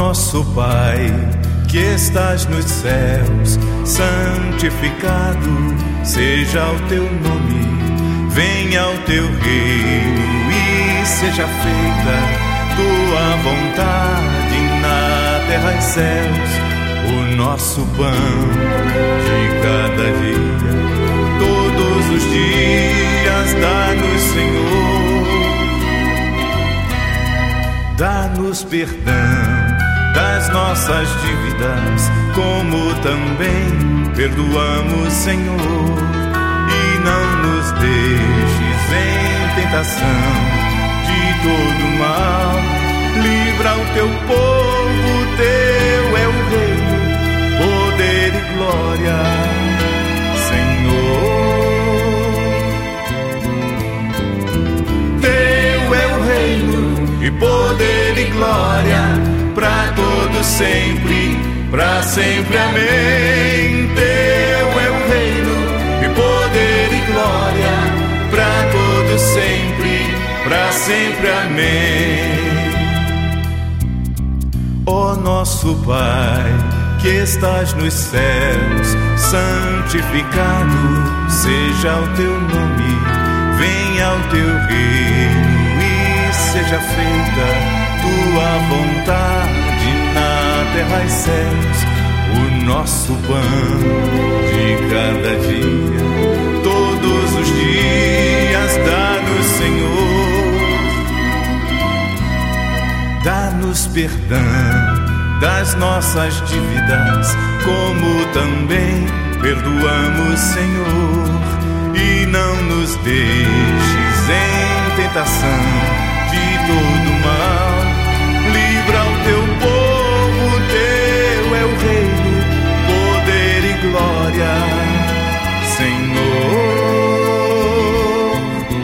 nosso Pai, que estás nos céus, santificado seja o teu nome. Venha o teu reino e seja feita tua vontade na terra e céus. O nosso pão de cada dia, todos os dias, dá-nos, Senhor. Dá-nos perdão das nossas dívidas, como também perdoamos, Senhor. E não nos deixes em tentação, de todo mal. Livra o teu povo, teu é o reino, poder e glória, Senhor. Teu é o reino e poder e glória, para todos sempre, para sempre, amém. Teu é o reino e poder e glória, para todos sempre, para sempre, amém. Ó nosso Pai, que estás nos céus, santificado seja o teu nome. Venha o teu reino e seja feita tua vontade na terra e céus. O nosso pão de cada dia, todos os dias, dá-nos, Senhor. Dá-nos perdão das nossas dívidas, como também perdoamos, Senhor. E não nos deixes em tentação, de todo mal. Livra o teu povo, teu é o reino, poder e glória, Senhor.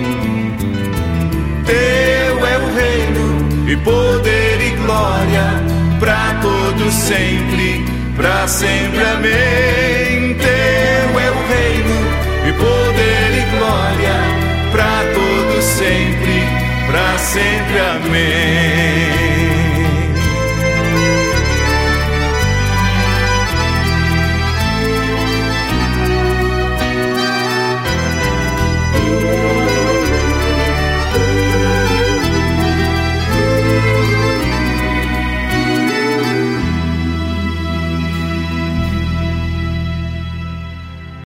Teu é o reino e poder e glória, para todos sempre, para sempre, amém. Teu é o reino e poder e glória, para todos sempre, para sempre, amém.